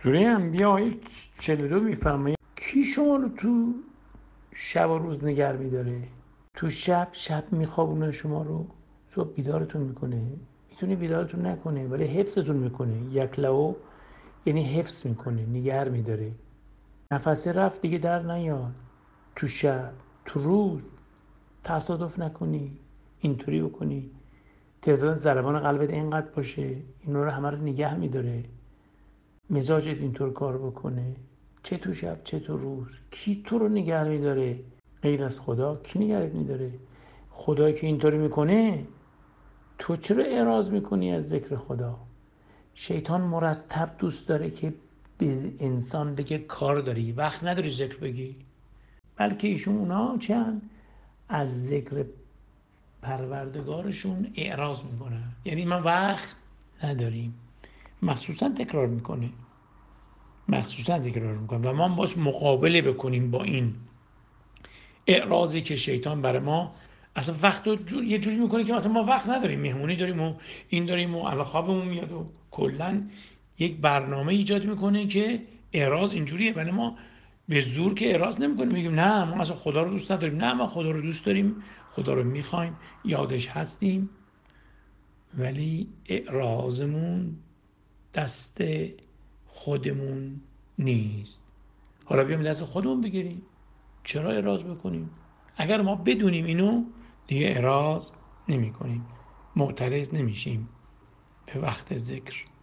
سوره انبیاء آیه 42 میفرمایه کی شما رو تو شب و روز نگه میداره؟ تو شب میخوابونه شما رو، صبح بیدارتون میکنه. میتونه بیدارتون نکنه ولی حفظتون میکنه. یکلو یعنی حفظ میکنه، نگه میداره. نفسه رفت دیگه در نیاد. تو شب، تو روز تصادف نکنی، اینطوری بکنی تعداد ضربان قلبت اینقدر باشه، این رو همه رو نگه میداره. مزاجت اینطور کار بکنه، چه تو شب چه تو روز. کی تو رو نگه میداره غیر از خدا؟ کی نگهت میداره؟ خدایی که اینطوری میکنه، تو چرا اعراض میکنی از ذکر خدا؟ شیطان مرتب دوست داره که به انسان بگه کار داری، وقت نداری ذکر بگی. بلکه ایشون اونا چند از ذکر پروردگارشون اعراض میکنن، یعنی من وقت نداریم. مخصوصا تکرار میکنه و ما باش مقابله بکنیم با این اعراضی که شیطان برای ما اصلا وقت رو یه جوری میکنه که مثلا ما وقت نداریم، مهمونی داریم و این داریم و الان خوابمون میاد و کلا یک برنامه ایجاد میکنه که اعراض اینجوریه. ولی ما به زور که اعراض نمیکنیم، میگیم نه ما اصلا خدا رو دوست نداریم. نه، ما خدا رو دوست داریم، خدا رو میخوایم، یادش هستیم، ولی اعراضمون دست خودمون نیست. حالا بیایم دست خودمون بگیریم، چرا اعراض بکنیم؟ اگر ما بدونیم اینو، دیگه اعراض نمی کنیم، معترض نمیشیم به وقت ذکر.